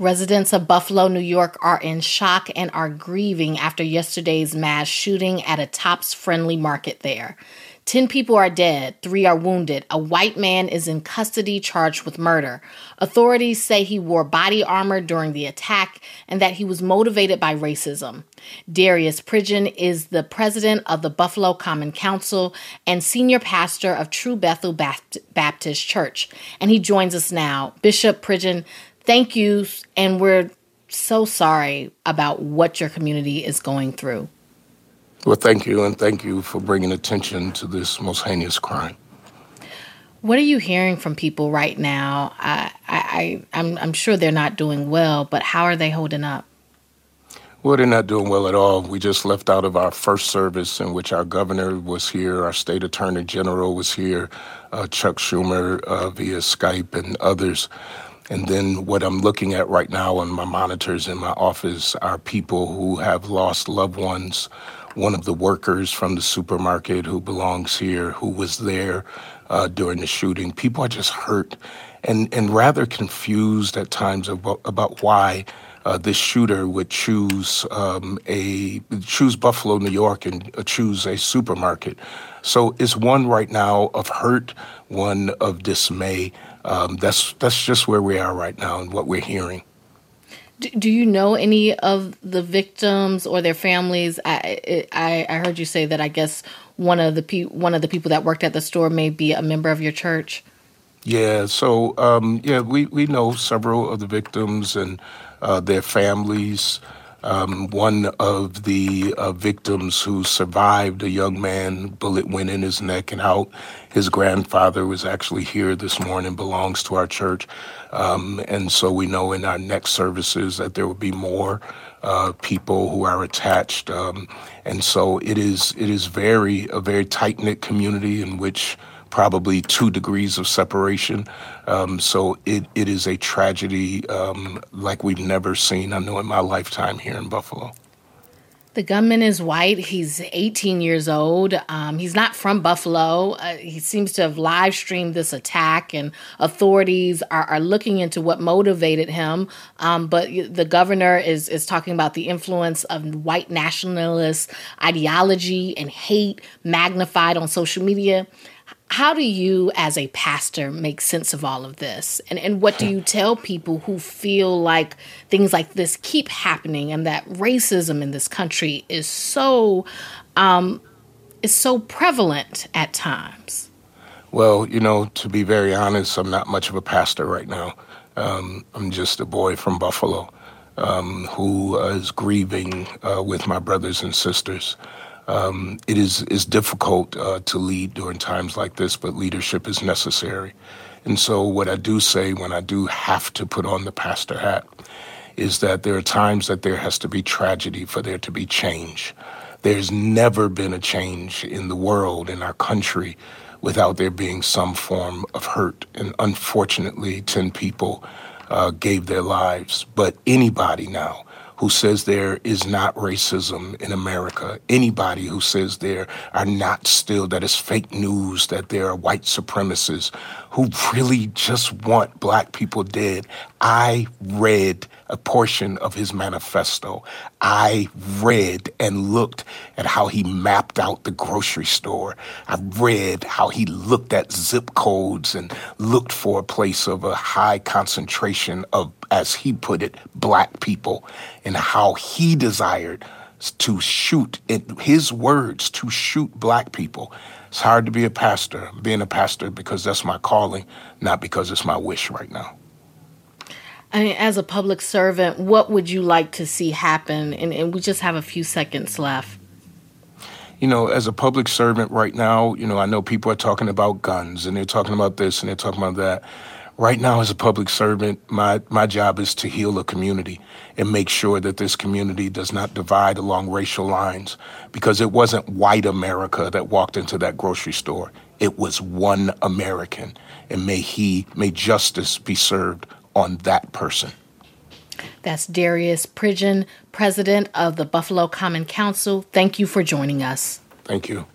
Residents of Buffalo, New York are in shock and are grieving after yesterday's mass shooting at a Tops Friendly Market there. 10 people are dead, 3 are wounded. A white man is in custody charged with murder. Authorities say he wore body armor during the attack and that he was motivated by racism. Darius Pridgeon is the president of the Buffalo Common Council and senior pastor of True Bethel Baptist Church, and he joins us now. Bishop Pridgeon, thank you, and we're so sorry about what your community is going through. Well, thank you, and thank you for bringing attention to this most heinous crime. What are you hearing from people right now? I'm sure they're not doing well, but how are they holding up? Well, they're not doing well at all. We just left out of our first service in which our governor was here, our state attorney general was here, Chuck Schumer via Skype and others. And then what I'm looking at right now on my monitors in my office are people who have lost loved ones. One of the workers from the supermarket who belongs here, who was there during the shooting. People are just hurt and rather confused at times about why this shooter would choose Buffalo, New York, and choose a supermarket. So it's one right now of hurt, one of dismay. That's just where we are right now and what we're hearing. Do you know any of the victims or their families? I heard you say that I guess one of the people that worked at the store may be a member of your church. Yeah. So we know several of the victims and their families. One of the victims who survived, a young man, bullet went in his neck and out. His grandfather was actually here this morning, belongs to our church. And so we know in our next services that there will be more people who are attached. And so it is a very tight-knit community in which probably 2 degrees of separation. So it is a tragedy like we've never seen, I know, in my lifetime here in Buffalo. The gunman is white. He's 18 years old. He's not from Buffalo. He seems to have live streamed this attack, and authorities are looking into what motivated him. But the governor is talking about the influence of white nationalist ideology and hate magnified on social media. How do you, as a pastor, make sense of all of this? And what do you tell people who feel like things like this keep happening and that racism in this country is so prevalent at times? Well, to be very honest, I'm not much of a pastor right now. I'm just a boy from Buffalo who is grieving with my brothers and sisters. It is difficult to lead during times like this, but leadership is necessary. And so what I do say when I do have to put on the pastor hat is that there are times that there has to be tragedy for there to be change. There's never been a change in the world, in our country, without there being some form of hurt. And unfortunately, 10 people gave their lives. But anybody now who says there is not racism in America, anybody who says there are not still, that is fake news, that there are white supremacists who really just want black people dead. I read a portion of his manifesto. I read and looked at how he mapped out the grocery store. I read how he looked at zip codes and looked for a place of a high concentration of, as he put it, black people, and how he desired to shoot, in his words, to shoot black people. It's hard to be a pastor. I'm being a pastor because that's my calling, not because it's my wish right now. I mean, as a public servant, what would you like to see happen? And we just have a few seconds left. As a public servant right now, I know people are talking about guns and they're talking about this and they're talking about that. Right now, as a public servant, my job is to heal a community and make sure that this community does not divide along racial lines, because it wasn't white America that walked into that grocery store. It was one American, and may justice be served on that person. That's Darius Pridgeon, president of the Buffalo Common Council. Thank you for joining us. Thank you.